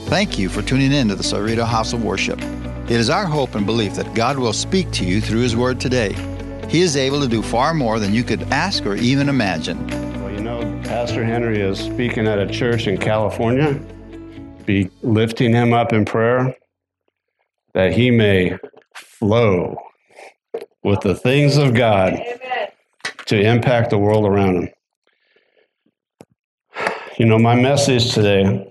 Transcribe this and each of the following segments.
Thank you for tuning in to the Cerrito House of Worship. It is our hope and belief that God will speak to you through His Word today. He is able to do far more than you could ask or even imagine. Well, you know, Pastor Henry is speaking at a church in California. Be lifting him up in prayer that he may flow with the things of God to impact the world around him. You know, my message today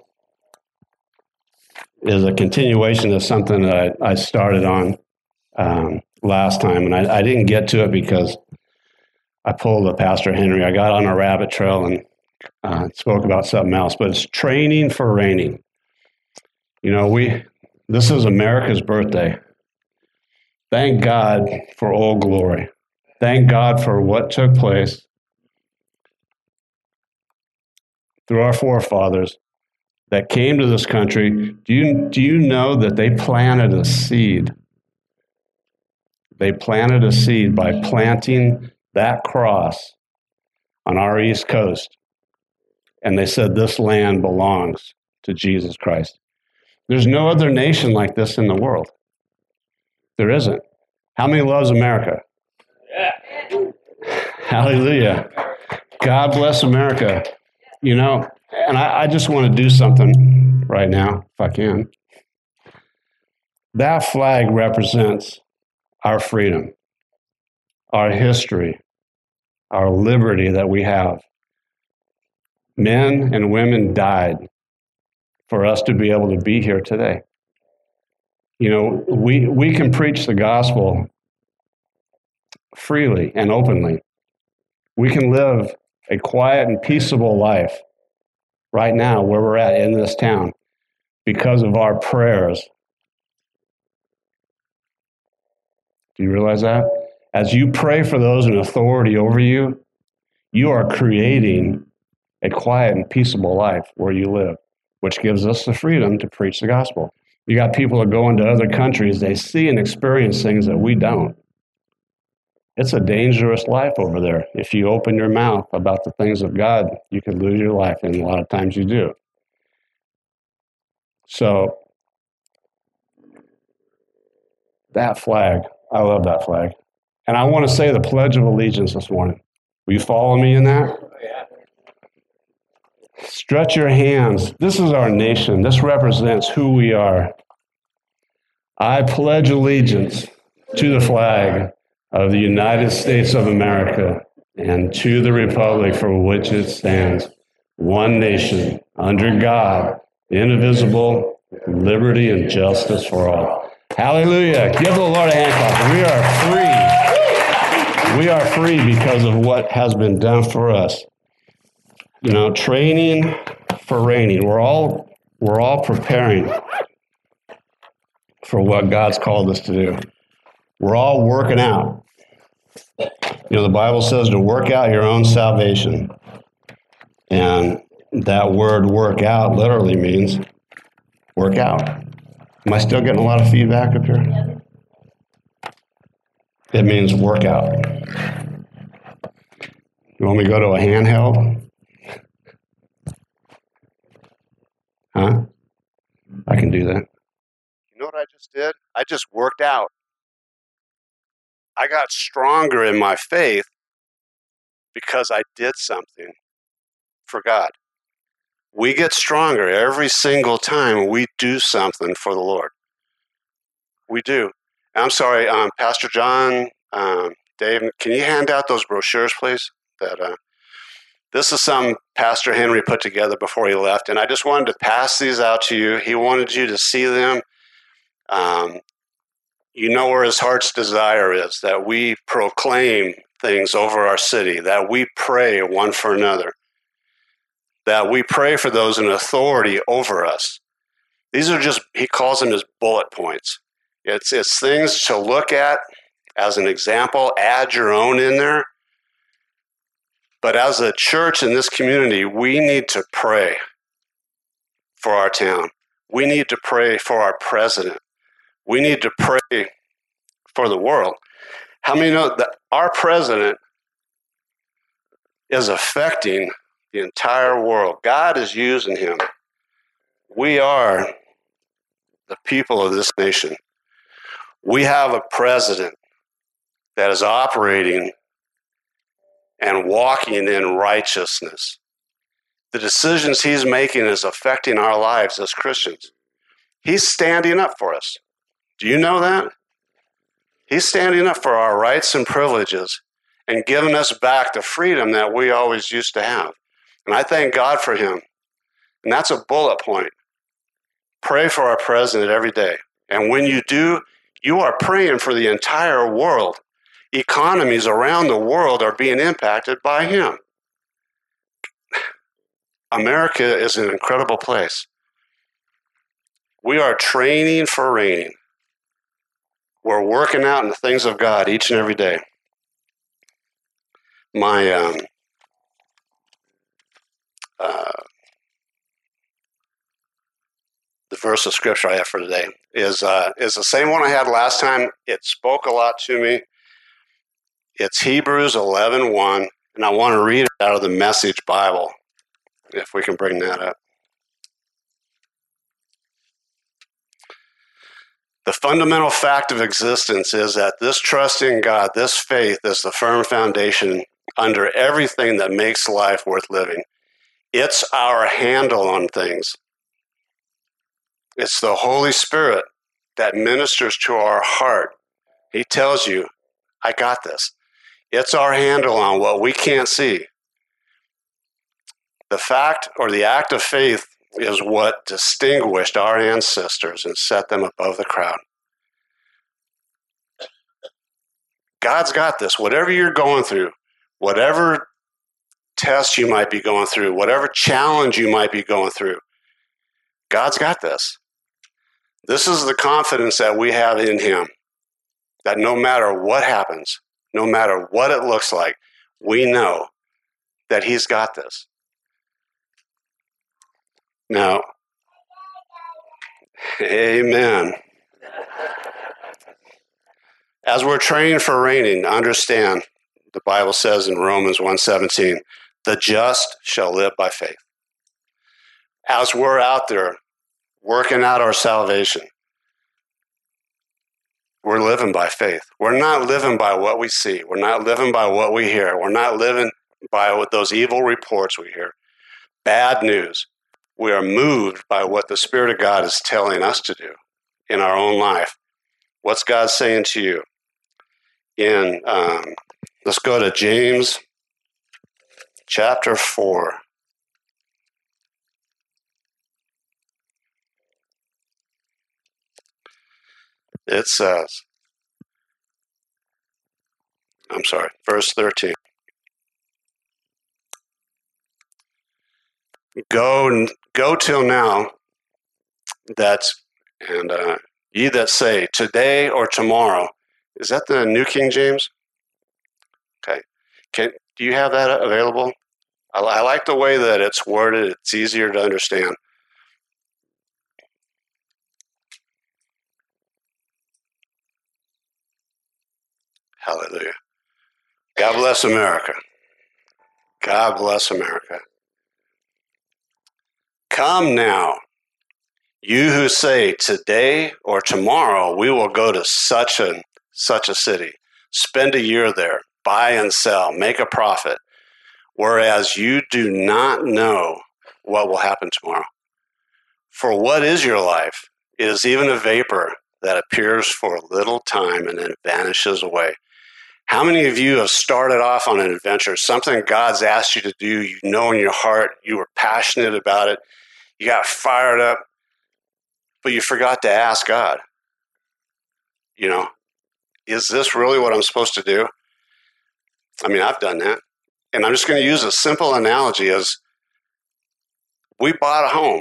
is a continuation of something that I started on last time, and I didn't get to it because I pulled a Pastor Henry. I got on a rabbit trail and spoke about something else, but it's training for reigning. You know, this is America's birthday. Thank God for Old Glory. Thank God for what took place through our forefathers that came to this country. Do you know that they planted a seed? They planted a seed by planting that cross on our East Coast. And they said this land belongs to Jesus Christ. There's no other nation like this in the world. There isn't. How many loves America? Yeah. Hallelujah. God bless America. You know, and I just want to do something right now, if I can. That flag represents our freedom, our history, our liberty that we have. Men and women died for us to be able to be here today. You know, we can preach the gospel freely and openly. We can live a quiet and peaceable life right now where we're at in this town because of our prayers. Do you realize that? As you pray for those in authority over you, you are creating a quiet and peaceable life where you live, which gives us the freedom to preach the gospel. You got people that go into other countries, they see and experience things that we don't. It's a dangerous life over there. If you open your mouth about the things of God, you could lose your life, and a lot of times you do. So, that flag, I love that flag. And I want to say the Pledge of Allegiance this morning. Will you follow me in that? Yeah. Stretch your hands. This is our nation. This represents who we are. I pledge allegiance to the flag of the United States of America and to the republic for which it stands, one nation, under God, indivisible, liberty and justice for all. Hallelujah. Give the Lord a hand clap. We are free. We are free because of what has been done for us. You know, training for reigning. We're all preparing for what God's called us to do. We're all working out. You know, the Bible says to work out your own salvation. And that word work out literally means work out. Am I still getting a lot of feedback up here? It means work out. You want me to go to a handheld? Huh? I can do that. You know what I just did? I just worked out. I got stronger in my faith because I did something for God. We get stronger every single time we do something for the Lord. We do. I'm sorry, Pastor John, Dave, can you hand out those brochures, please? This is some Pastor Henry put together before he left, and I just wanted to pass these out to you. He wanted you to see them. You know where his heart's desire is, that we proclaim things over our city, that we pray one for another, that we pray for those in authority over us. These are just, he calls them as bullet points. It's things to look at as an example, add your own in there. But as a church in this community, we need to pray for our town. We need to pray for our president. We need to pray for the world. How many know that our president is affecting the entire world? God is using him. We are the people of this nation. We have a president that is operating and walking in righteousness. The decisions he's making is affecting our lives as Christians. He's standing up for us. Do you know that? He's standing up for our rights and privileges and giving us back the freedom that we always used to have. And I thank God for him. And that's a bullet point. Pray for our president every day. And when you do, you are praying for the entire world. Economies around the world are being impacted by him. America is an incredible place. We are training for reigning. We're working out in the things of God each and every day. My the verse of scripture I have for today is the same one I had last time. It spoke a lot to me. It's Hebrews 11:1, and I want to read it out of the Message Bible, if we can bring that up. The fundamental fact of existence is that this trust in God, this faith, is the firm foundation under everything that makes life worth living. It's our handle on things. It's the Holy Spirit that ministers to our heart. He tells you, I got this. It's our handle on what we can't see. The fact or the act of faith is what distinguished our ancestors and set them above the crowd. God's got this. Whatever you're going through, whatever test you might be going through, whatever challenge you might be going through, God's got this. This is the confidence that we have in him, that no matter what happens, no matter what it looks like, we know that he's got this. Now, amen. As we're training for reigning, understand, the Bible says in Romans 1:17, the just shall live by faith. As we're out there working out our salvation, we're living by faith. We're not living by what we see. We're not living by what we hear. We're not living by what those evil reports we hear. Bad news. We are moved by what the Spirit of God is telling us to do in our own life. What's God saying to you? Let's go to James chapter 4. It says, verse 13. Go till now, ye that say, today or tomorrow. Is that the New King James? Okay. Do you have that available? I like the way that it's worded. It's easier to understand. Hallelujah. God bless America. God bless America. Come now, you who say today or tomorrow we will go to such a city, spend a year there, buy and sell, make a profit, whereas you do not know what will happen tomorrow. For what is your life? It is even a vapor that appears for a little time and then vanishes away. How many of you have started off on an adventure, something God's asked you to do, you know in your heart, you were passionate about it, you got fired up, but you forgot to ask God, is this really what I'm supposed to do? I mean, I've done that. And I'm just going to use a simple analogy as we bought a home.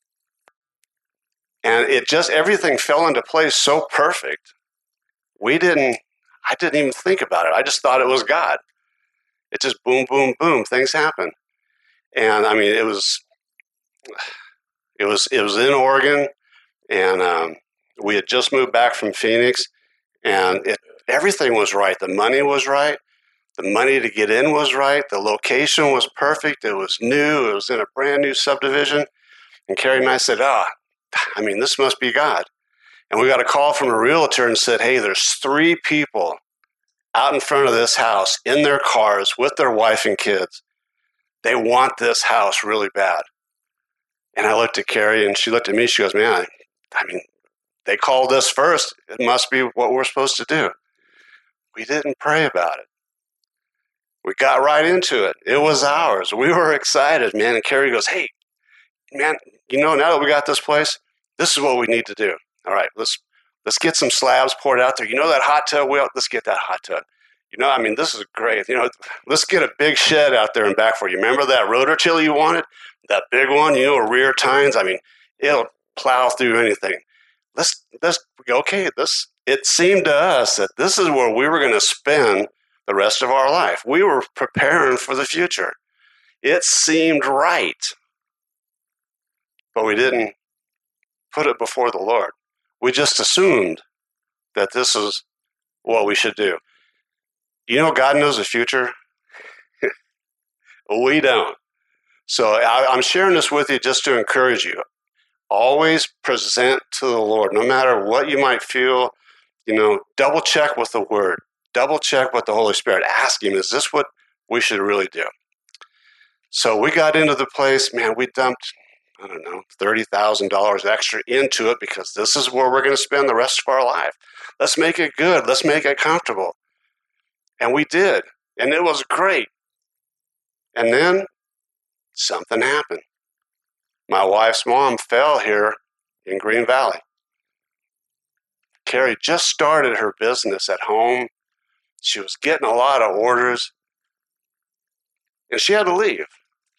And everything fell into place so perfect. I didn't even think about it. I just thought it was God. It just boom, boom, boom, things happen. And I mean, it was in Oregon, and we had just moved back from Phoenix, and everything was right. The money was right. The money to get in was right. The location was perfect. It was new. It was in a brand new subdivision. And Carrie and I said, this must be God. And we got a call from a realtor and said, hey, there's 3 people out in front of this house in their cars with their wife and kids. They want this house really bad. And I looked at Carrie and she looked at me. She goes, man, I mean, they called us first. It must be what we're supposed to do. We didn't pray about it. We got right into it. It was ours. We were excited, man. And Carrie goes, hey, man, now that we got this place, this is what we need to do. All right, let's get some slabs poured out there. That hot tub? Well, let's get that hot tub. This is great. Let's get a big shed out there and back for you. Remember that rototiller you wanted? That big one, rear tines? It'll plow through anything. It seemed to us that this is where we were going to spend the rest of our life. We were preparing for the future. It seemed right. But we didn't put it before the Lord. We just assumed that this is what we should do. God knows the future. We don't. So I'm sharing this with you just to encourage you. Always present to the Lord, no matter what you might feel. Double check with the Word. Double check with the Holy Spirit. Ask Him, is this what we should really do? So we got into the place, man, we dumped, $30,000 extra into it because this is where we're going to spend the rest of our life. Let's make it good. Let's make it comfortable. And we did. And it was great. And then something happened. My wife's mom fell here in Green Valley. Carrie just started her business at home. She was getting a lot of orders. And she had to leave.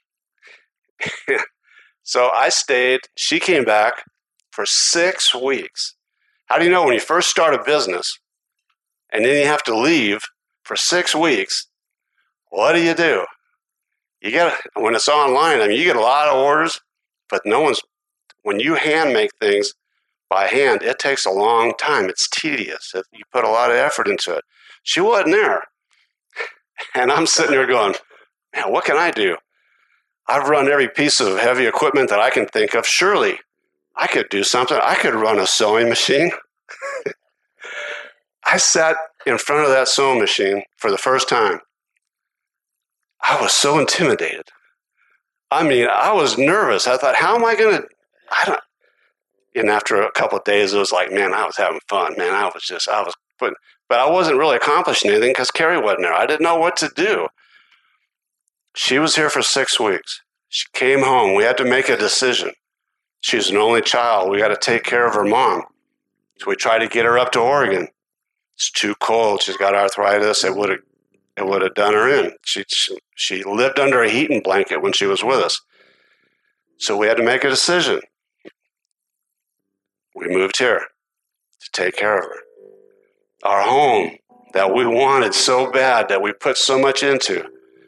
So I stayed. She came back for 6 weeks. How do you know when you first start a business and then you have to leave for 6 weeks, what do? When it's online, you get a lot of orders, but when you hand make things by hand, it takes a long time. It's tedious. You put a lot of effort into it. She wasn't there. And I'm sitting there going, man, what can I do? I've run every piece of heavy equipment that I can think of. Surely I could do something. I could run a sewing machine. I sat in front of that sewing machine for the first time. I was so intimidated. I was nervous. I thought, how am I going to, and after a couple of days, it was like, man, I was having fun, man. But I wasn't really accomplishing anything because Carrie wasn't there. I didn't know what to do. She was here for 6 weeks. She came home. We had to make a decision. She's an only child. We got to take care of her mom. So we tried to get her up to Oregon. It's too cold. She's got arthritis. It would have done her in. She lived under a heating blanket when she was with us. So we had to make a decision. We moved here to take care of her. Our home that we wanted so bad, that we put so much into,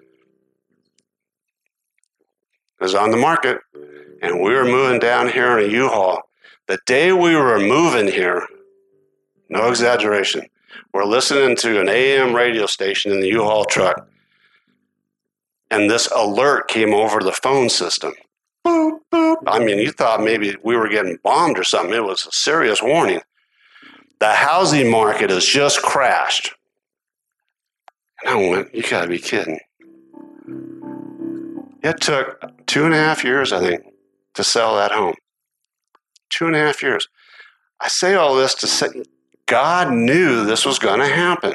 was on the market, and we were moving down here in a U-Haul. The day we were moving here, no exaggeration, we're listening to an AM radio station in the U-Haul truck, and this alert came over the phone system. Boop, boop. You thought maybe we were getting bombed or something. It was a serious warning. The housing market has just crashed. And I went, you gotta be kidding. It took 2.5 years, I think, to sell that home. 2.5 years. I say all this to say God knew this was going to happen.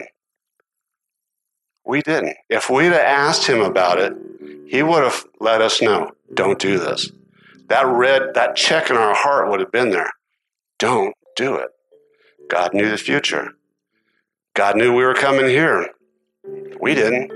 We didn't. If we'd have asked Him about it, He would have let us know, don't do this. That check in our heart would have been there. Don't do it. God knew the future. God knew we were coming here. We didn't.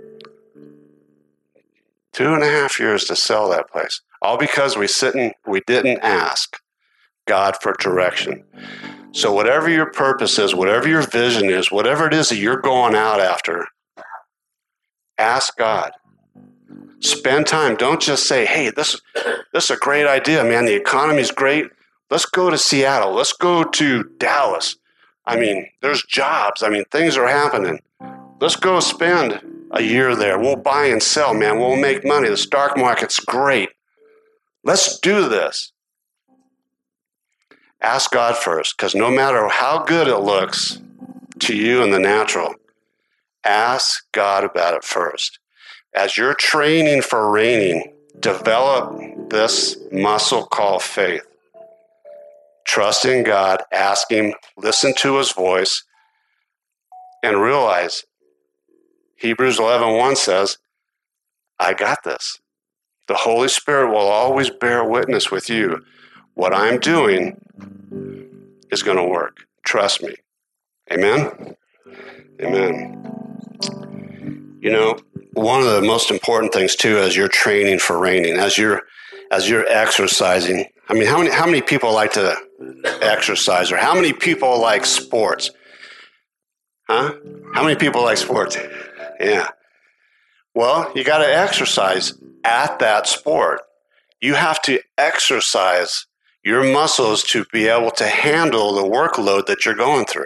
2.5 years to sell that place. All because we didn't ask God for direction. So whatever your purpose is, whatever your vision is, whatever it is that you're going out after, ask God. Spend time. Don't just say, hey, this is a great idea, man. The economy's great. Let's go to Seattle. Let's go to Dallas. There's jobs. Things are happening. Let's go spend a year there. We'll buy and sell, man. We'll make money. The stock market's great. Let's do this. Ask God first, because no matter how good it looks to you in the natural, ask God about it first. As you're training for reigning, develop this muscle called faith. Trust in God, ask Him, listen to His voice, and realize Hebrews 11:1 says, I got this. The Holy Spirit will always bear witness with you. What I'm doing is going to work. Trust me. Amen? Amen. You know, one of the most important things, too, as you're training for reigning, as you're exercising, I mean, how many people like to exercise, or how many people like sports? Huh? How many people like sports? Yeah. Well, you got to exercise at that sport. You have to exercise your muscles to be able to handle the workload that you're going through.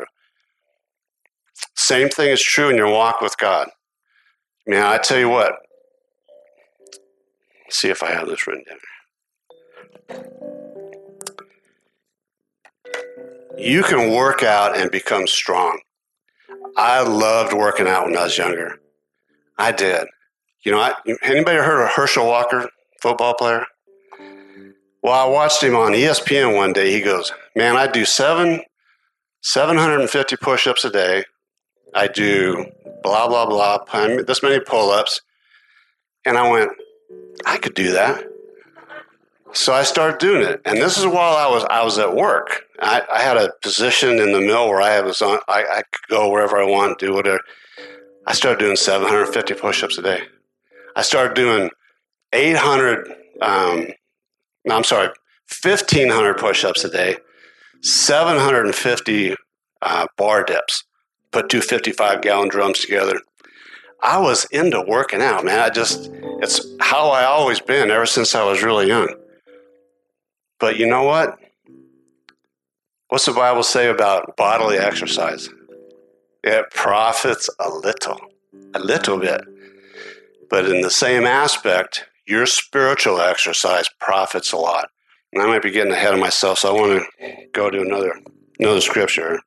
Same thing is true in your walk with God. Man, I tell you what. Let's see if I have this written down. You can work out and become strong. I loved working out when I was younger. I did. You know, anybody heard of Herschel Walker, football player? Well, I watched him on ESPN one day. He goes, man, I do 750 push-ups a day. I do blah, blah, blah, this many pull-ups. And I went, I could do that. So I started doing it. And this is while I was at work. I had a position in the mill where I could go wherever I want, do whatever. I started doing 750 push-ups a day. I started doing 1,500 push-ups a day, 750 bar dips, put two 55-gallon drums together. I was into working out, man. It's how I always been ever since I was really young. But you know what? What's the Bible say about bodily exercise? It profits a little bit. But in the same aspect, your spiritual exercise profits a lot. And I might be getting ahead of myself, so I want to go to another scripture.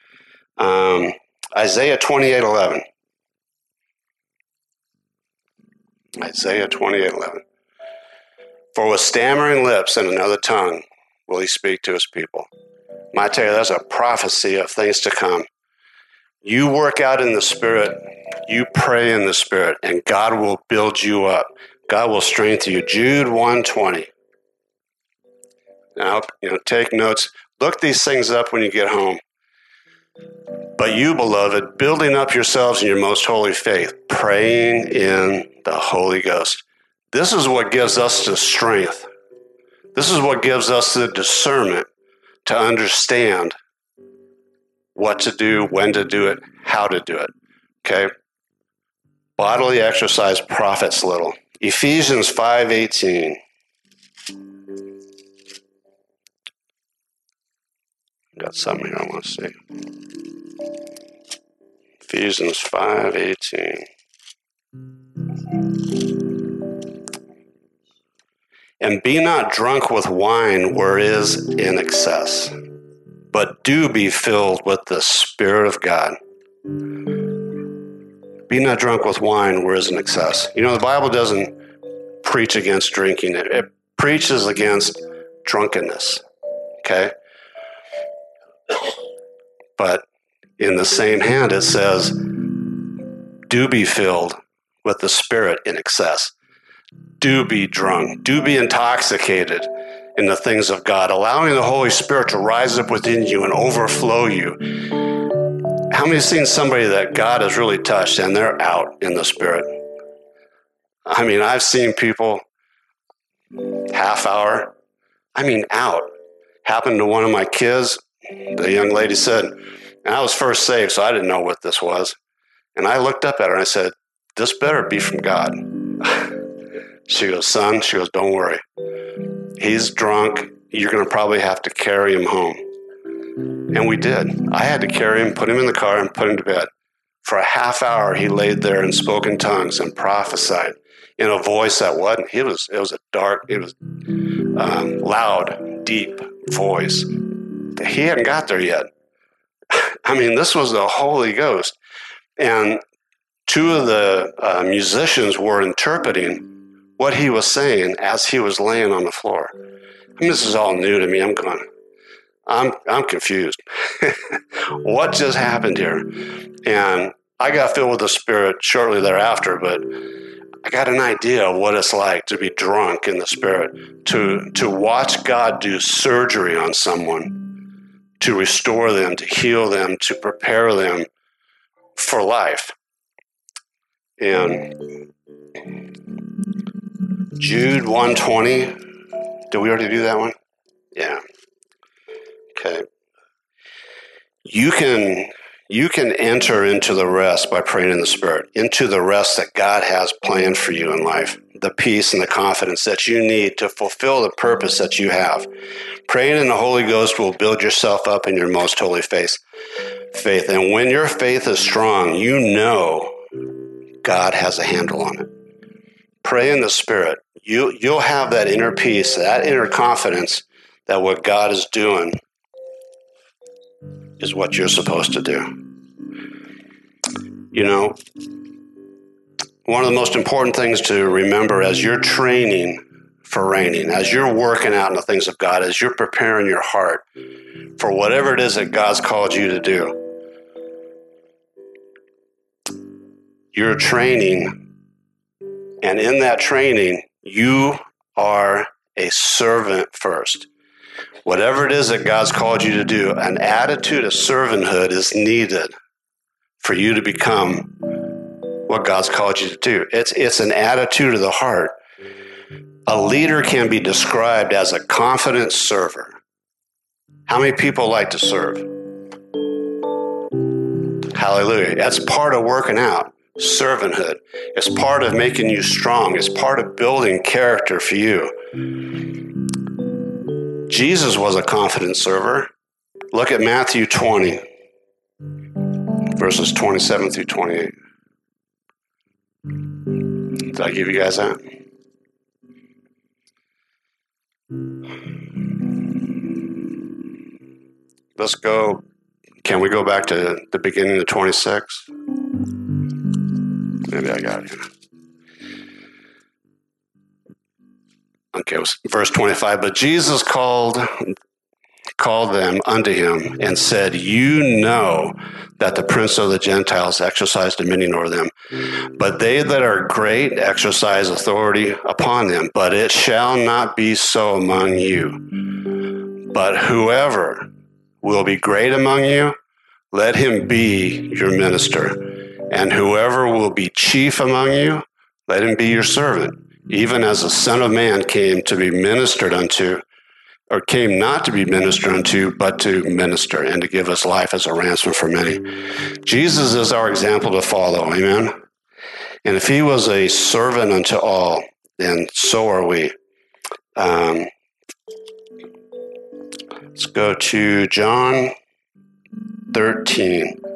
Isaiah 28:11. Isaiah 28:11. For with stammering lips and another tongue will he speak to his people. I tell you, that's a prophecy of things to come. You work out in the Spirit, you pray in the Spirit, and God will build you up. God will strengthen you. Jude 1:20. Now, take notes. Look these things up when you get home. But you, beloved, building up yourselves in your most holy faith, praying in the Holy Ghost. This is what gives us the strength. This is what gives us the discernment to understand what to do, when to do it, how to do it. Okay? Bodily exercise profits little. Ephesians 5:18. Got something here I want to say. Ephesians 5:18. And be not drunk with wine where is in excess, but do be filled with the Spirit of God. Be not drunk with wine where is in excess. The Bible doesn't preach against drinking. It preaches against drunkenness. Okay? But in the same hand, it says, do be filled with the Spirit in excess. Do be drunk. Do be intoxicated in the things of God, allowing the Holy Spirit to rise up within you and overflow you. How many have seen somebody that God has really touched and they're out in the Spirit? I mean, I've seen people half hour, out. Happened to one of my kids. The young lady said, and I was first saved, so I didn't know what this was. And I looked up at her and I said, this better be from God. She goes, son, don't worry. He's drunk. You're going to probably have to carry him home. And we did. I had to carry him, put him in the car, and put him to bed. For a half hour, he laid there and spoke in tongues and prophesied in a voice that wasn't. It was loud, deep voice. he hadn't got there yet. I mean, this was the Holy Ghost. And two of the musicians were interpreting what he was saying as he was laying on the floor. I mean, this is all new to me. I'm confused. What just happened here? And I got filled with the Spirit shortly thereafter, but I got an idea of what it's like to be drunk in the Spirit, to watch God do surgery on someone, to restore them, to heal them, to prepare them for life. And Jude 1:20, did we already do that one? Yeah. Okay. You can enter into the rest by praying in the Spirit, into the rest that God has planned for you in life, the peace and the confidence that you need to fulfill the purpose that you have. Praying in the Holy Ghost will build yourself up in your most holy faith. And when your faith is strong, you know God has a handle on it. Pray in the Spirit. You'll have that inner peace, that inner confidence that what God is doing is what you're supposed to do. You know, one of the most important things to remember as you're training for reigning, as you're working out in the things of God, as you're preparing your heart for whatever it is that God's called you to do, you're training, and in that training, you are a servant first. Whatever it is that God's called you to do, an attitude of servanthood is needed for you to become what God's called you to do. It's an attitude of the heart. A leader can be described as a confident server. How many people like to serve? Hallelujah. That's part of working out. Servanthood. It's part of making you strong. It's part of building character for you. Jesus was a confident server. Look at Matthew 20, verses 27 through 28. Did I give you guys that? Let's go. Can we go back to the beginning of 26? Maybe I got it here. Okay, it was verse 25. But Jesus called them unto him and said, you know that the prince of the Gentiles exercise dominion over them, but they that are great exercise authority upon them. But it shall not be so among you. But whoever will be great among you, let him be your minister. And whoever will be chief among you, let him be your servant. Even as the Son of Man came to be ministered unto, or came not to be ministered unto, but to minister, and to give his life as a ransom for many. Jesus is our example to follow, amen? And if he was a servant unto all, then so are we. Let's go to John 13.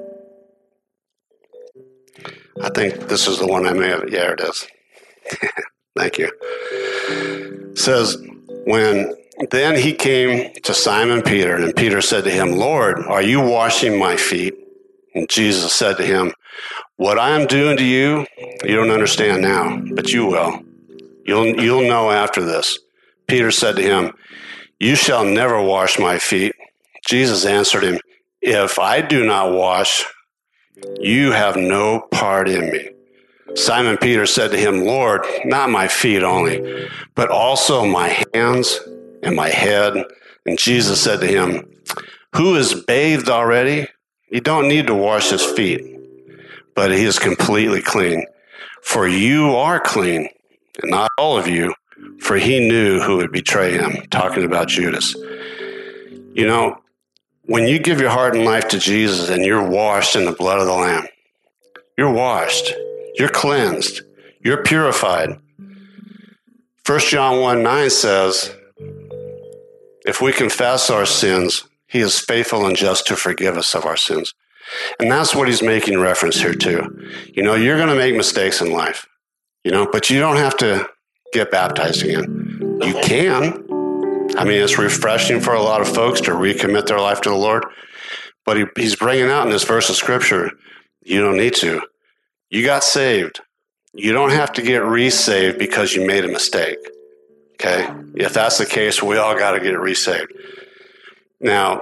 I think this is the one I may have, yeah, it is. Thank you. It says, then he came to Simon Peter, and Peter said to him, Lord, are you washing my feet? And Jesus said to him, what I am doing to you, you don't understand now, but you will. You'll know after this. Peter said to him, you shall never wash my feet. Jesus answered him, if I do not wash, you have no part in me. Simon Peter said to him, Lord, not my feet only, but also my hands and my head. And Jesus said to him, who is bathed already? You don't need to wash his feet, but he is completely clean. For you are clean, and not all of you, for he knew who would betray him, talking about Judas. You know, when you give your heart and life to Jesus and you're washed in the blood of the Lamb, you're washed. You're cleansed. You're purified. 1 John 1:9 says, if we confess our sins, he is faithful and just to forgive us of our sins. And that's what he's making reference here to. You know, you're going to make mistakes in life, you know, but you don't have to get baptized again. You can. I mean, it's refreshing for a lot of folks to recommit their life to the Lord. But he's bringing out in this verse of Scripture, you don't need to. You got saved. You don't have to get resaved because you made a mistake. Okay? If that's the case, we all got to get resaved. Now,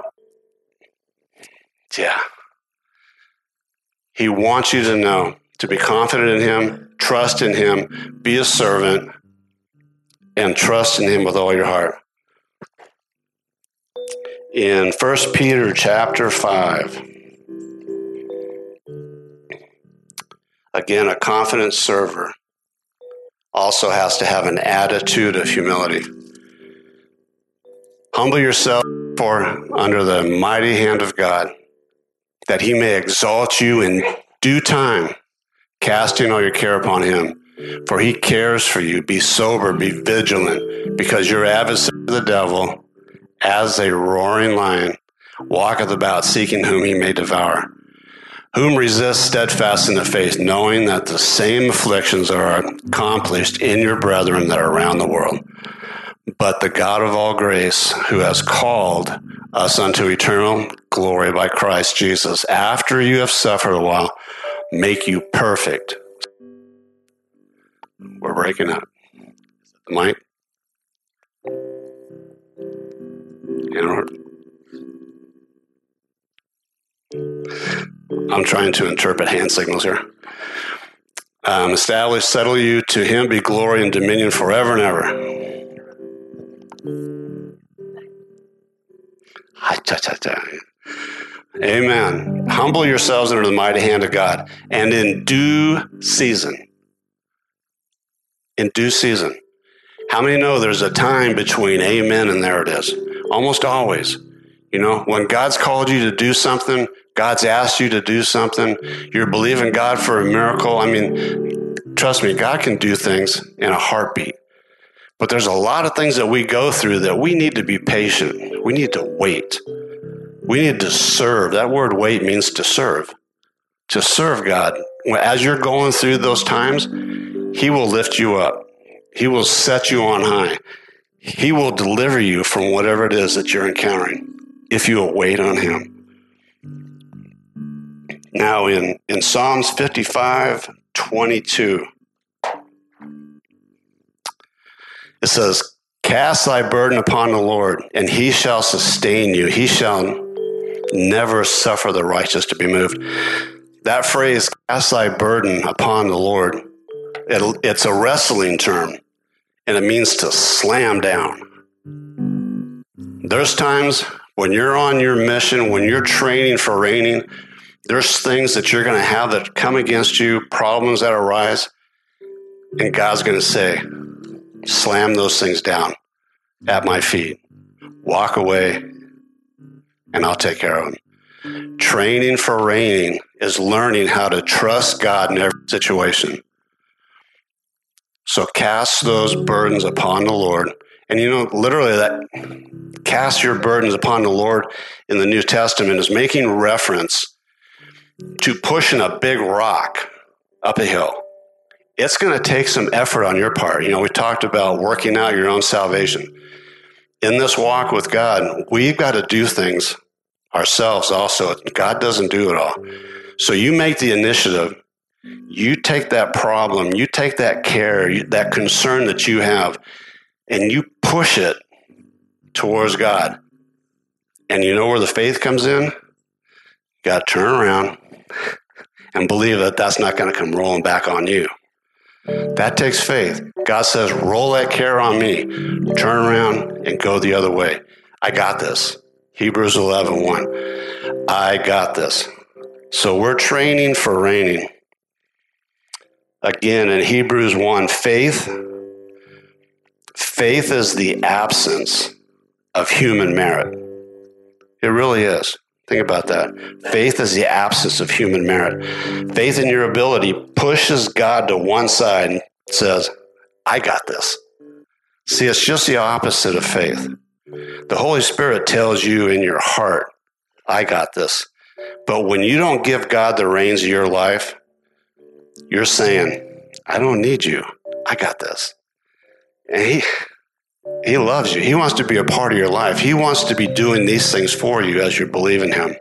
yeah. He wants you to know, to be confident in him, trust in him, be a servant, and trust in him with all your heart. In 1 Peter chapter 5, again, a confident server also has to have an attitude of humility. Humble yourself under the mighty hand of God, that he may exalt you in due time, casting all your care upon him. For he cares for you. Be sober, be vigilant, because your adversary, the devil, as a roaring lion, walketh about seeking whom he may devour. Whom resist steadfast in the faith, knowing that the same afflictions are accomplished in your brethren that are around the world. But the God of all grace, who has called us unto eternal glory by Christ Jesus, after you have suffered a while, make you perfect. We're breaking up. Mike? I'm trying to interpret hand signals here. Establish, settle you, to him be glory and dominion forever and ever. Amen. Humble yourselves under the mighty hand of God, and in due season. In due season. How many know there's a time between amen and there it is? Almost always. You know, when God's called you to do something, God's asked you to do something, you're believing God for a miracle. I mean, trust me, God can do things in a heartbeat. But there's a lot of things that we go through that we need to be patient. We need to wait. We need to serve. That word wait means to serve. To serve God. As you're going through those times, he will lift you up. He will set you on high. He will deliver you from whatever it is that you're encountering if you will wait on him. Now in Psalms 55:22, it says, cast thy burden upon the Lord, and he shall sustain you. He shall never suffer the righteous to be moved. That phrase, cast thy burden upon the Lord, it's a wrestling term, and it means to slam down. There's times when you're on your mission, when you're training for reigning, there's things that you're going to have that come against you, problems that arise, and God's going to say, slam those things down at my feet. Walk away, and I'll take care of them. Training for reigning is learning how to trust God in every situation. So cast those burdens upon the Lord. And you know, literally that cast your burdens upon the Lord in the New Testament is making reference to pushing a big rock up a hill. It's going to take some effort on your part. You know, we talked about working out your own salvation. In this walk with God, we've got to do things ourselves also. God doesn't do it all. So you make the initiative. You take that problem, you take that care, that concern that you have, and you push it towards God. And you know where the faith comes in? You got to turn around and believe that that's not going to come rolling back on you. That takes faith. God says, roll that care on me. Turn around and go the other way. I got this. Hebrews 11:1. I got this. So we're training for reigning. Again, in Hebrews 1, faith is the absence of human merit. It really is. Think about that. Faith is the absence of human merit. Faith in your ability pushes God to one side and says, I got this. See, it's just the opposite of faith. The Holy Spirit tells you in your heart, I got this. But when you don't give God the reins of your life, you're saying, I don't need you. I got this. And He loves you. He wants to be a part of your life. He wants to be doing these things for you as you believe in him.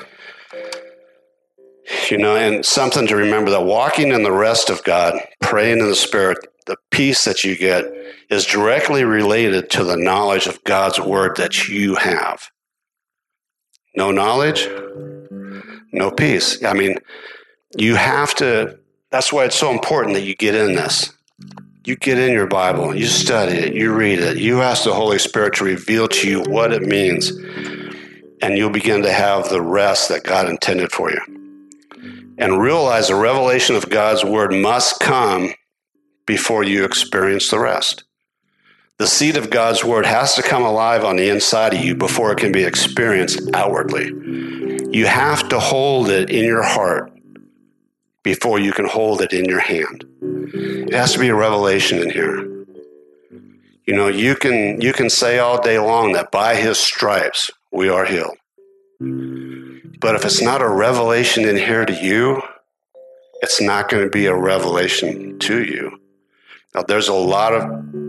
And something to remember, that walking in the rest of God, praying in the Spirit, the peace that you get is directly related to the knowledge of God's word that you have. No knowledge, no peace. You have to, that's why it's so important that you get in this. You get in your Bible, you study it, you read it, you ask the Holy Spirit to reveal to you what it means, and you'll begin to have the rest that God intended for you. And realize the revelation of God's word must come before you experience the rest. The seed of God's word has to come alive on the inside of you before it can be experienced outwardly. You have to hold it in your heart before you can hold it in your hand. It has to be a revelation in here. You can say all day long that by his stripes we are healed. But if it's not a revelation in here to you, it's not going to be a revelation to you. Now, there's a lot of...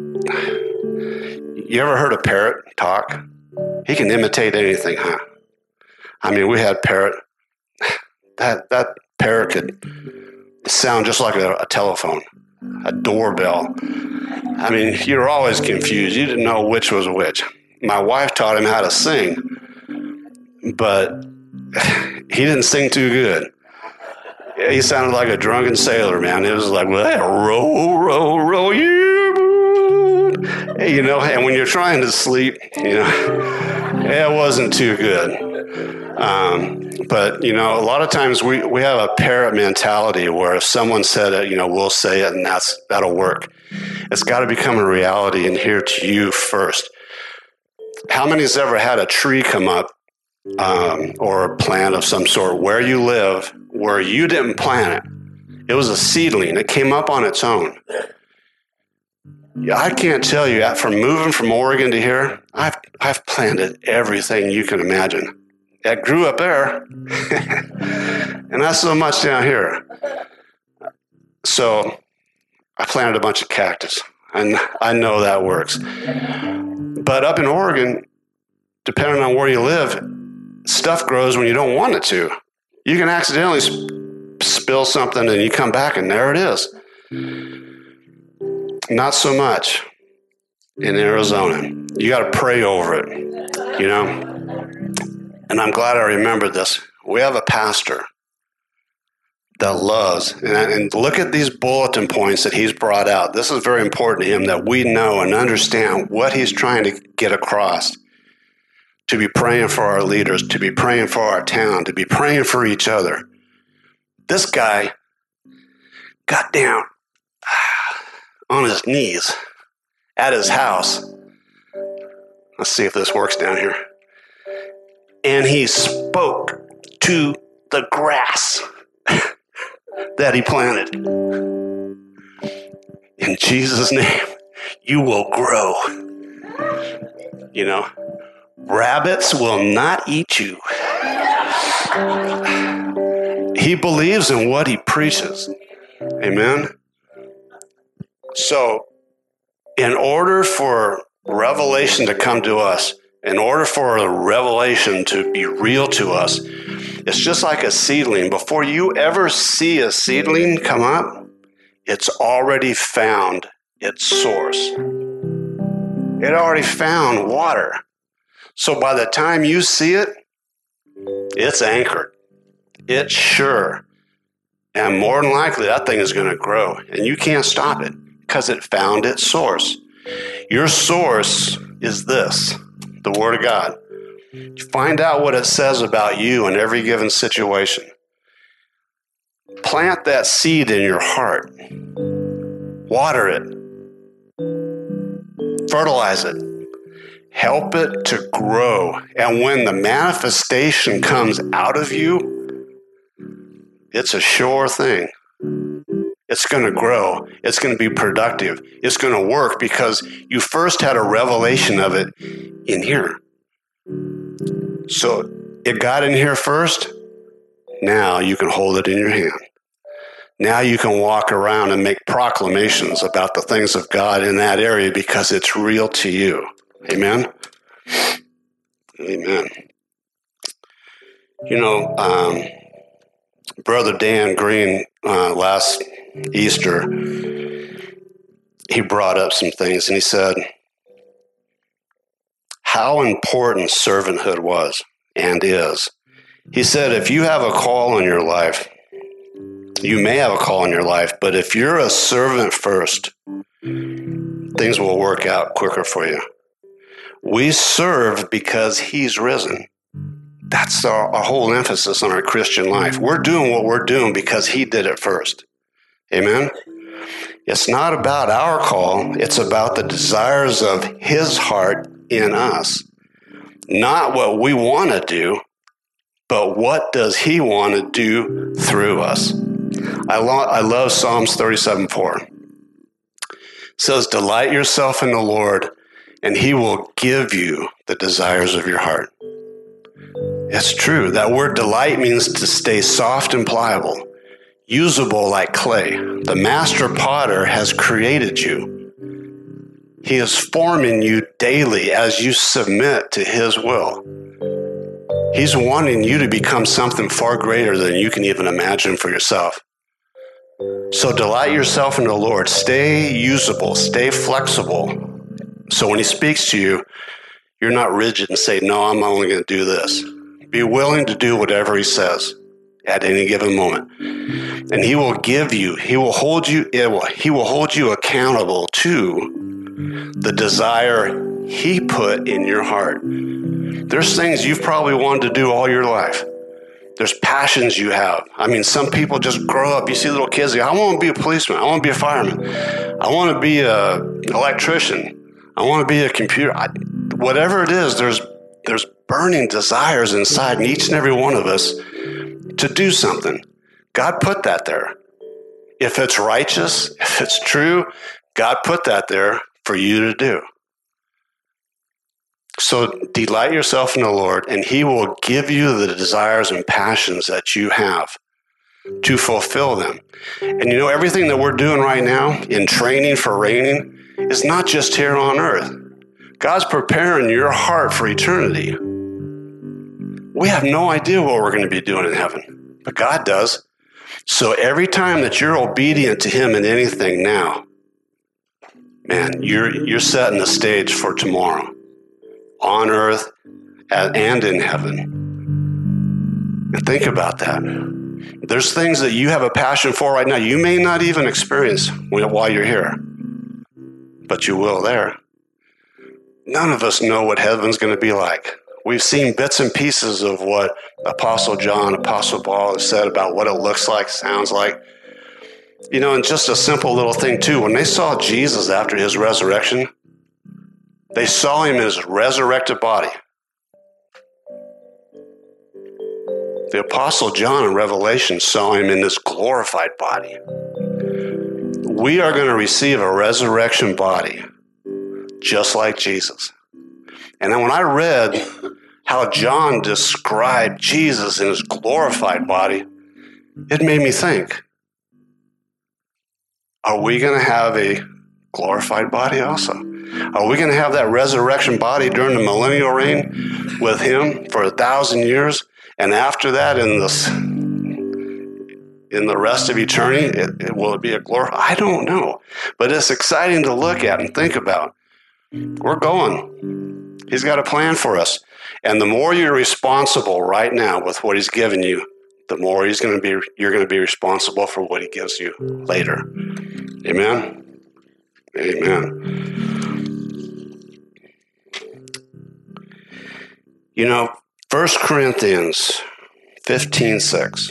You ever heard a parrot talk? He can imitate anything, huh? We had parrot. That parrot could sound just like a telephone, a doorbell. You're always confused. You didn't know which was which. My wife taught him how to sing, but he didn't sing too good. He sounded like a drunken sailor, man. It was like, row, row, row, you boat. And when you're trying to sleep, it wasn't too good. But a lot of times we have a parrot mentality where if someone said it, we'll say it, and that'll work. It's got to become a reality and here to you first. How many's ever had a tree come up, or a plant of some sort where you live, where you didn't plant it? It was a seedling. It came up on its own. I can't tell you, from moving from Oregon to here, I've planted everything you can imagine. It grew up there, and not so much down here. So I planted a bunch of cactus, and I know that works. But up in Oregon, depending on where you live, stuff grows when you don't want it to. You can accidentally spill something, and you come back, and there it is. Not so much in Arizona. You got to pray over it, And I'm glad I remembered this. We have a pastor that loves, and look at these bulletin points that he's brought out. This is very important to him, that we know and understand what he's trying to get across. To be praying for our leaders, to be praying for our town, to be praying for each other. This guy got down on his knees at his house. Let's see if this works down here. And he spoke to the grass that he planted. In Jesus' name, you will grow. Rabbits will not eat you. He believes in what he preaches. Amen? So, in order for revelation to come to us, in order for the revelation to be real to us, it's just like a seedling. Before you ever see a seedling come up, it's already found its source. It already found water. So by the time you see it, it's anchored. It's sure. And more than likely, that thing is going to grow. And you can't stop it because it found its source. Your source is this, the Word of God. Find out what it says about you in every given situation. Plant that seed in your heart. Water it. Fertilize it. Help it to grow. And when the manifestation comes out of you, it's a sure thing. It's going to grow. It's going to be productive. It's going to work because you first had a revelation of it in here. So it got in here first. Now you can hold it in your hand. Now you can walk around and make proclamations about the things of God in that area because it's real to you. Amen? Amen. You know, Brother Dan Green, last Easter, he brought up some things, and he said how important servanthood was and is. He said, if you have a call in your life, you may have a call in your life, but if you're a servant first, things will work out quicker for you. We serve because he's risen. That's our whole emphasis on our Christian life. We're doing what we're doing because he did it first. Amen? It's not about our call. It's about the desires of his heart in us. Not what we want to do, but what does he want to do through us? I love Psalms 37:4. It says, delight yourself in the Lord, and he will give you the desires of your heart. It's true. That word delight means to stay soft and pliable, usable like clay. The master potter has created you. He is forming you daily as you submit to his will. He's wanting you to become something far greater than you can even imagine for yourself. So delight yourself in the Lord. Stay usable. Stay flexible. So when he speaks to you, you're not rigid and say, no, I'm only going to do this. Be willing to do whatever he says at any given moment. And he will give you, he will hold you accountable to the desire he put in your heart. There's things you've probably wanted to do all your life. There's passions you have. I mean, some people just grow up. You see little kids, I want to be a policeman. I want to be a fireman. I want to be an electrician. I want to be a computer. Whatever it is, there's burning desires inside each and every one of us to do something. God put that there. If it's righteous, if it's true, God put that there for you to do. So delight yourself in the Lord, and he will give you the desires and passions that you have to fulfill them. And you know, everything that we're doing right now in training for reigning is not just here on earth. God's preparing your heart for eternity. We have no idea what we're going to be doing in heaven, but God does. So every time that you're obedient to him in anything now, man, you're setting the stage for tomorrow on earth and in heaven. And think about that. There's things that you have a passion for right now. You may not even experience while you're here, but you will there. None of us know what heaven's going to be like. We've seen bits and pieces of what Apostle John, Apostle Paul have said about what it looks like, sounds like. You know, and just a simple little thing too, when they saw Jesus after his resurrection, they saw him in his resurrected body. The Apostle John in Revelation saw him in this glorified body. We are going to receive a resurrection body, just like Jesus. And then when I read how John described Jesus in his glorified body, it made me think, are we going to have a glorified body also? Are we going to have that resurrection body during the millennial reign with him for 1,000 years? And after that, in the rest of eternity, will it be a glory? I don't know. But it's exciting to look at and think about. We're going. He's got a plan for us. And the more you're responsible right now with what he's given you, the more you're going to be responsible for what he gives you later. Amen? Amen. You know, 1 Corinthians 15:6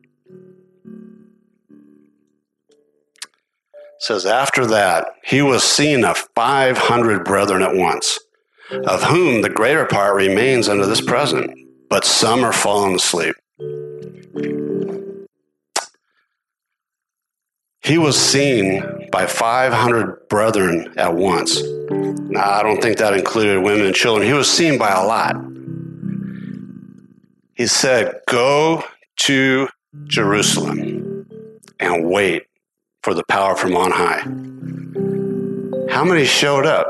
says, after that, he was seen of 500 brethren at once, of whom the greater part remains unto this present, but some are fallen asleep. He was seen by 500 brethren at once. Now, I don't think that included women and children. He was seen by a lot. He said, go to Jerusalem, and wait for the power from on high. How many showed up?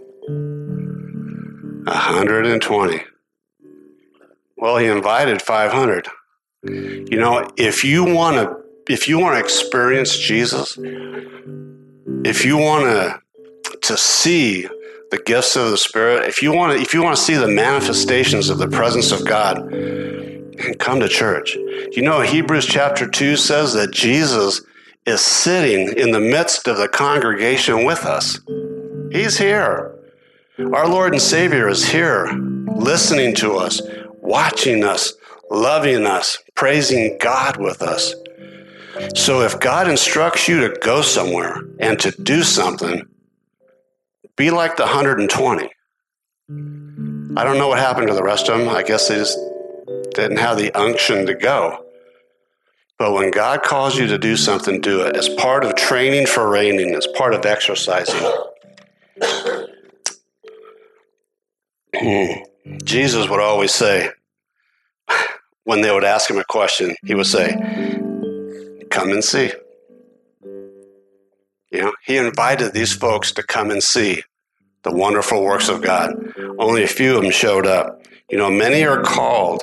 120. Well, he invited 500. You know, if you want to experience Jesus, if you want to see the gifts of the Spirit, if you want to see the manifestations of the presence of God, come to church. You know, Hebrews chapter 2 says that Jesus is sitting in the midst of the congregation with us. He's here. Our Lord and Savior is here, listening to us, watching us, loving us, praising God with us. So if God instructs you to go somewhere and to do something, be like the 120. I don't know what happened to the rest of them. I guess they just didn't have the unction to go. But when God calls you to do something, do it. As part of training for reigning, as part of exercising. Jesus would always say, when they would ask him a question, he would say, come and see. You know, he invited these folks to come and see the wonderful works of God. Only a few of them showed up. You know, many are called.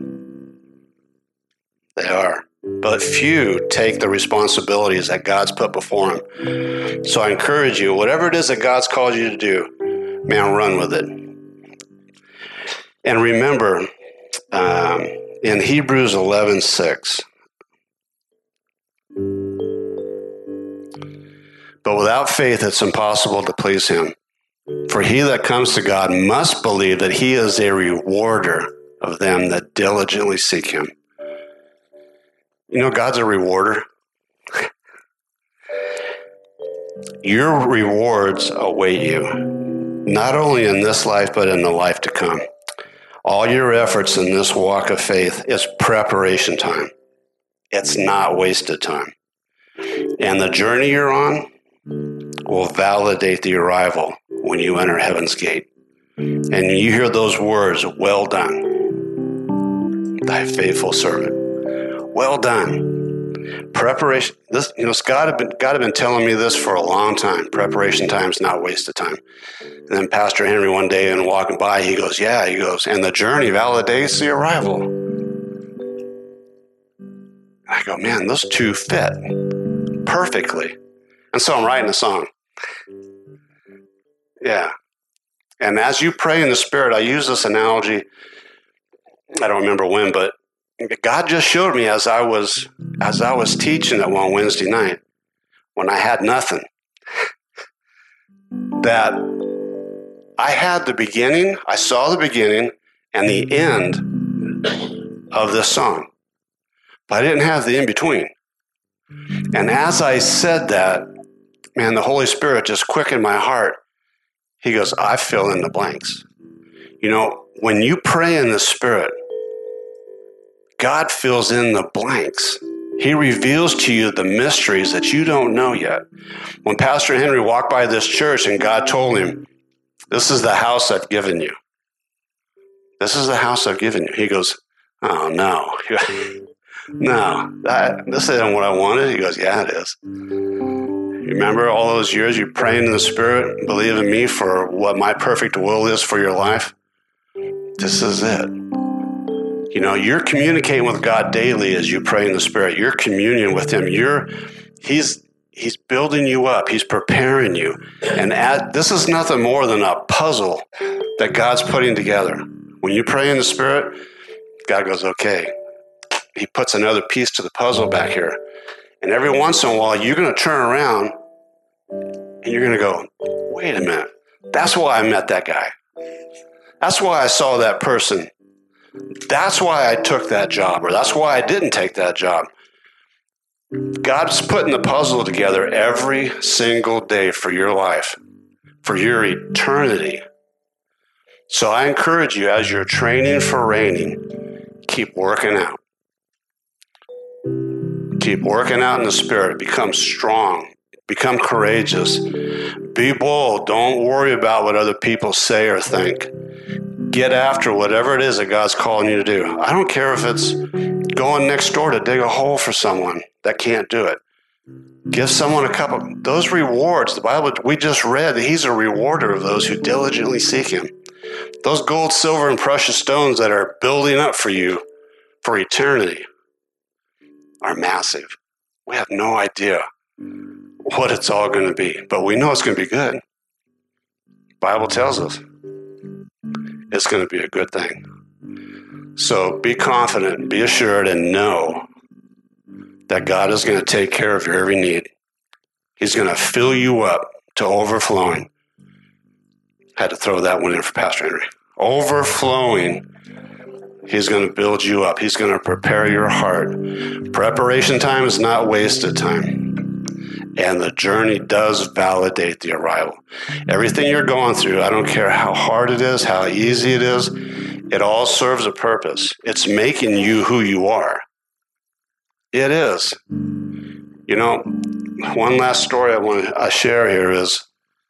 They are. But few take the responsibilities that God's put before them. So I encourage you, whatever it is that God's called you to do, man, run with it. And remember, in Hebrews 11:6, but without faith it's impossible to please him. For he that comes to God must believe that he is a rewarder of them that diligently seek him. You know, God's a rewarder. Your rewards await you, not only in this life, but in the life to come. All your efforts in this walk of faith is preparation time. It's not wasted time. And the journey you're on will validate the arrival when you enter heaven's gate. And you hear those words, well done, thy faithful servant. Well done. Preparation. This, you know, God had been telling me this for a long time. Preparation time is not wasted time. And then Pastor Henry one day and walking by, he goes, and the journey validates the arrival. I go, man, those two fit perfectly. And so I'm writing a song. Yeah. And as you pray in the Spirit, I use this analogy. I don't remember when, but God just showed me as I was teaching it one Wednesday night, when I had nothing, that I had the beginning, I saw the beginning and the end of this song, but I didn't have the in-between. And as I said that, man, the Holy Spirit just quickened my heart. He goes, I fill in the blanks. You know, when you pray in the Spirit, God fills in the blanks. He reveals to you the mysteries that you don't know yet. When Pastor Henry walked by this church and God told him, this is the house I've given you. This is the house I've given you. He goes, oh, no. No, this isn't what I wanted. He goes, yeah, it is. You remember all those years you praying in the Spirit, believing me for what my perfect will is for your life? This is it. You know, you're communicating with God daily as you pray in the Spirit. You're communing with him. He's building you up. He's preparing you. And this is nothing more than a puzzle that God's putting together. When you pray in the Spirit, God goes, okay. He puts another piece to the puzzle back here. And every once in a while, you're going to turn around and you're going to go, wait a minute. That's why I met that guy. That's why I saw that person. That's why I took that job, or that's why I didn't take that job. God's putting the puzzle together every single day for your life, for your eternity. So I encourage you, as you're training for reigning, keep working out. Keep working out in the Spirit. Become strong. Become courageous. Be bold. Don't worry about what other people say or think. Get after whatever it is that God's calling you to do. I don't care if it's going next door to dig a hole for someone that can't do it. Give someone a couple. Those rewards, the Bible, we just read that he's a rewarder of those who diligently seek him. Those gold, silver, and precious stones that are building up for you for eternity are massive. We have no idea what it's all going to be, but we know it's going to be good. The Bible tells us it's going to be a good thing. So be confident, be assured, and know that God is going to take care of your every need. He's going to fill you up to overflowing. Had to throw that one in for Pastor Henry. Overflowing. He's going to build you up. He's going to prepare your heart. Preparation time is not wasted time. And the journey does validate the arrival. Everything you're going through, I don't care how hard it is, how easy it is, it all serves a purpose. It's making you who you are. It is. You know, one last story I want to share here is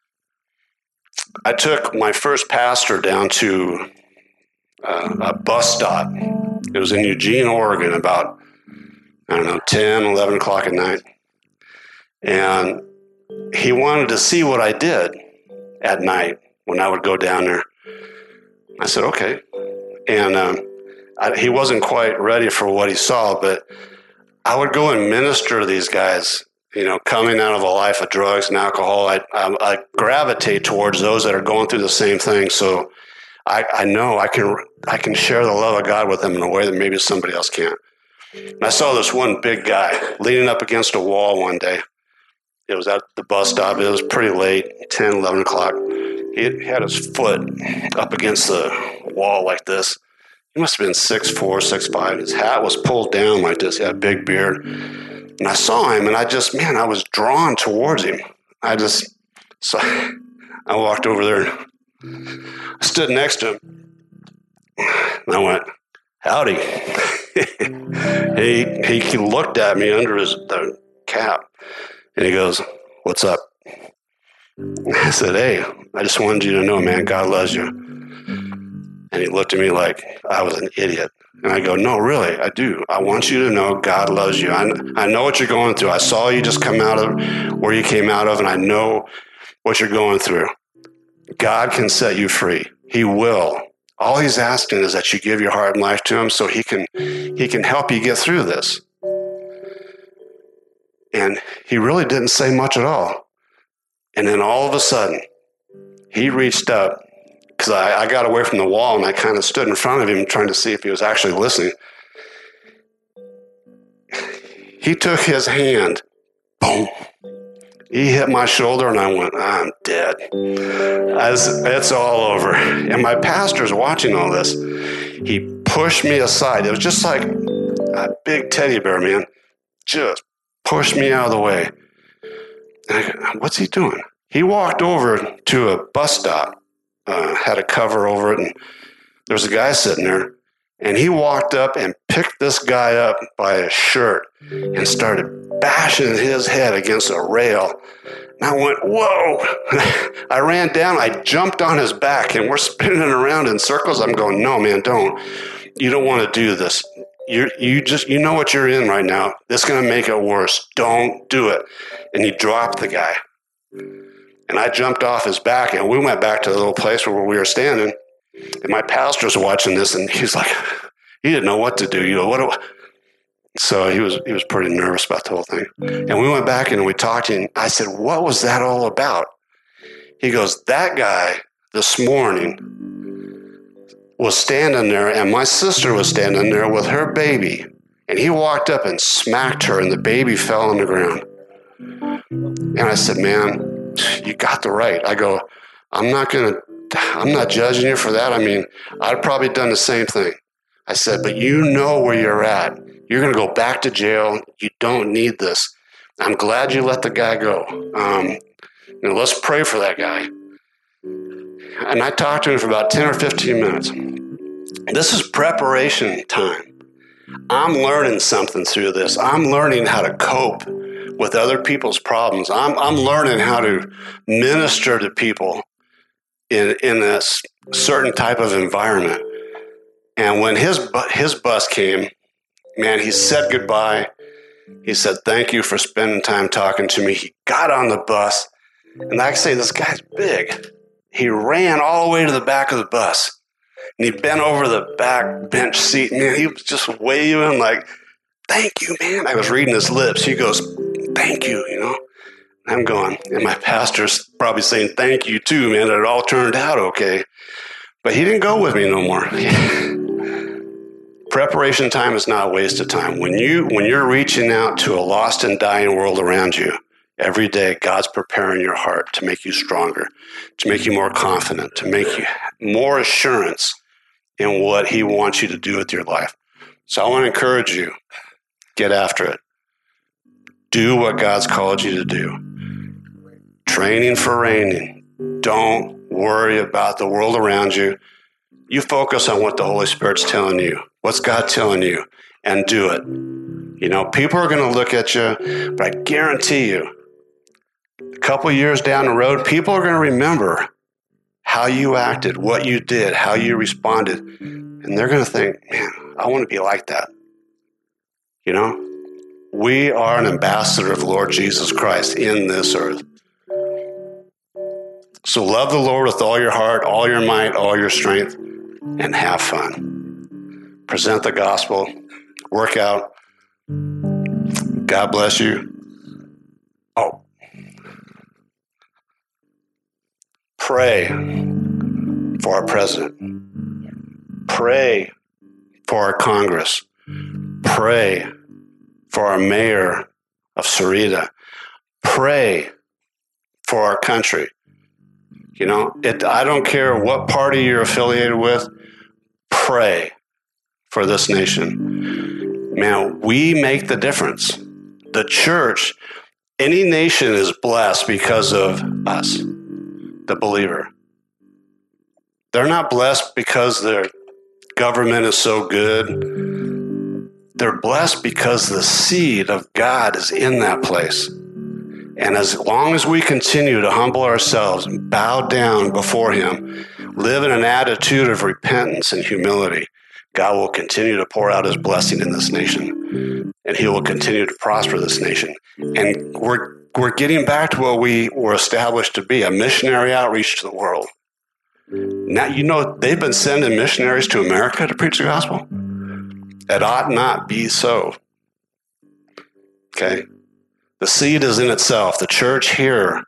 I took my first pastor down to a bus stop. It was in Eugene, Oregon, about, 10, 11 o'clock at night. And he wanted to see what I did at night when I would go down there. I said, okay. And he wasn't quite ready for what he saw, but I would go and minister to these guys, coming out of a life of drugs and alcohol. I gravitate towards those that are going through the same thing. So I know I can share the love of God with them in a way that maybe somebody else can't. And I saw this one big guy leaning up against a wall one day. It was at the bus stop. It was pretty late, 10, 11 o'clock. He had his foot up against the wall like this. He must have been 6'4", 6'5". His hat was pulled down like this. He had a big beard. And I saw him, and I was drawn towards him. So I walked over there. I stood next to him. And I went, howdy. He looked at me under the cap, and he goes, what's up? I said, hey, I just wanted you to know, man, God loves you. And he looked at me like I was an idiot. And I go, no, really, I do. I want you to know God loves you. I know what you're going through. I saw you just come out of where you came out of, and I know what you're going through. God can set you free. He will. All he's asking is that you give your heart and life to him so he can help you get through this. And he really didn't say much at all. And then all of a sudden, he reached up, because I got away from the wall and I kind of stood in front of him trying to see if he was actually listening. He took his hand, boom. He hit my shoulder and I went, I'm dead. It's all over. And my pastor's watching all this. He pushed me aside. It was just like a big teddy bear, man. Just pushed me out of the way. And I go, what's he doing? He walked over to a bus stop. Had a cover over it, and there was a guy sitting there, and he walked up and picked this guy up by his shirt and started bashing his head against a rail. And I went, whoa. I ran down, I jumped on his back, and we're spinning around in circles. I'm going, no, man, don't. You don't want to do this. You know what you're in right now. This is going to make it worse. Don't do it. And he dropped the guy. And I jumped off his back, and we went back to the little place where we were standing. And my pastor's watching this, and he's like, he didn't know what to do. So he was pretty nervous about the whole thing. And we went back and we talked, and I said, what was that all about? He goes, that guy this morning was standing there, and my sister was standing there with her baby. And he walked up and smacked her, and the baby fell on the ground. And I said, man, you got the right. I go, I'm not judging you for that. I mean, I'd probably done the same thing. I said, but you know where you're at. You're going to go back to jail. You don't need this. I'm glad you let the guy go. Let's pray for that guy. And I talked to him for about 10 or 15 minutes. This is preparation time. I'm learning something through this. I'm learning how to cope with other people's problems. I'm learning how to minister to people in a certain type of environment. And when his bus came, man, he said goodbye. He said, thank you for spending time talking to me. He got on the bus, and like I say, this guy's big. He ran all the way to the back of the bus, and he bent over the back bench seat, and man, he was just waving like, thank you, man. I was reading his lips. He goes, thank you, you know. I'm going, and my pastor's probably saying thank you too, man, that it all turned out okay. But he didn't go with me no more. Preparation time is not a waste of time. When you're reaching out to a lost and dying world around you, every day God's preparing your heart to make you stronger, to make you more confident, to make you more assurance in what he wants you to do with your life. So I want to encourage you, get after it. Do what God's called you to do. Training for reigning. Don't worry about the world around you. You focus on what the Holy Spirit's telling you. What's God telling you? And do it. You know, people are going to look at you, but I guarantee you, a couple years down the road, people are going to remember how you acted, what you did, how you responded. And they're going to think, man, I want to be like that. You know, we are an ambassador of the Lord Jesus Christ in this earth. So love the Lord with all your heart, all your might, all your strength, and have fun. Present the gospel, work out. God bless you. Oh, pray for our president. Pray for our Congress. Pray for our mayor of Sarita. Pray for our country. You know, I don't care what party you're affiliated with. Pray for this nation. Man, we make the difference. The church, any nation is blessed because of us, the believer. They're not blessed because their government is so good. They're blessed because the seed of God is in that place. And as long as we continue to humble ourselves and bow down before him, live in an attitude of repentance and humility, God will continue to pour out his blessing in this nation, and he will continue to prosper this nation. And we're getting back to what we were established to be, a missionary outreach to the world. Now, you know, they've been sending missionaries to America to preach the gospel. It ought not be so. Okay? The seed is in itself. The church here,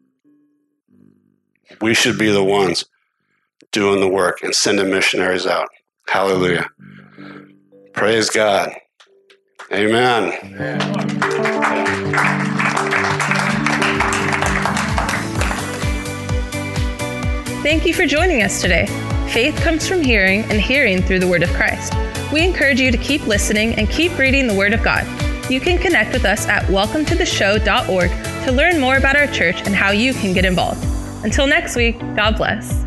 we should be the ones doing the work and sending missionaries out. Hallelujah. Praise God. Amen. Thank you for joining us today. Faith comes from hearing, and hearing through the Word of Christ. We encourage you to keep listening and keep reading the Word of God. You can connect with us at welcometotheshow.org to learn more about our church and how you can get involved. Until next week, God bless.